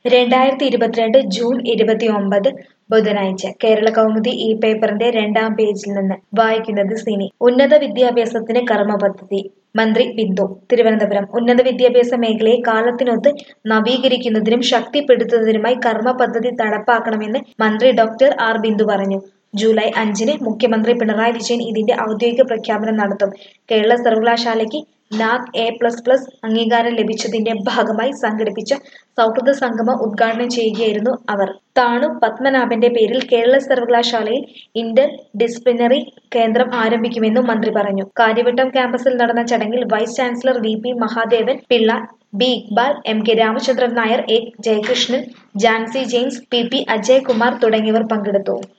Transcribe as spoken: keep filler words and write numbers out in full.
രണ്ടായിരത്തി ഇരുപത്തിരണ്ട് ജൂൺ ഇരുപത്തിയൊമ്പത് ബുധനാഴ്ച കേരള കൗമുദി ഈ പേപ്പറിന്റെ രണ്ടാം പേജിൽ നിന്ന് വായിക്കുന്നത് സിനി. ഉന്നത വിദ്യാഭ്യാസത്തിന് കർമ്മ പദ്ധതി മന്ത്രി ബിന്ദു തിരുവനന്തപുരം. ഉന്നത വിദ്യാഭ്യാസ മേഖലയെ കാലത്തിനൊത്ത് നവീകരിക്കുന്നതിനും ശക്തിപ്പെടുത്തുന്നതിനുമായി കർമ്മ പദ്ധതി നടപ്പാക്കണമെന്ന് മന്ത്രി ഡോക്ടർ ആർ ബിന്ദു പറഞ്ഞു. ജൂലൈ അഞ്ചിന് മുഖ്യമന്ത്രി പിണറായി വിജയൻ ഇതിന്റെ ഔദ്യോഗിക പ്രഖ്യാപനം നടത്തും. കേരള സർവകലാശാലയ്ക്ക് നാക് എ പ്ലസ് പ്ലസ് അംഗീകാരം ലഭിച്ചതിന്റെ ഭാഗമായി സംഘടിപ്പിച്ച സൗഹൃദ സംഗമം ഉദ്ഘാടനം ചെയ്യുകയായിരുന്നു അവർ. താണു പത്മനാഭന്റെ പേരിൽ കേരള സർവകലാശാലയിൽ ഇന്റർ ഡിസിപ്ലിനറി കേന്ദ്രം ആരംഭിക്കുമെന്നും മന്ത്രി പറഞ്ഞു. കാര്യവട്ടം ക്യാമ്പസിൽ നടന്ന ചടങ്ങിൽ vice chancellor V P Mahadevan Pillai, B Iqbal, M K Ramachandran Nair, A Jayakrishnan, Jancy James, P P Ajayakumar തുടങ്ങിയവർ പങ്കെടുത്തു.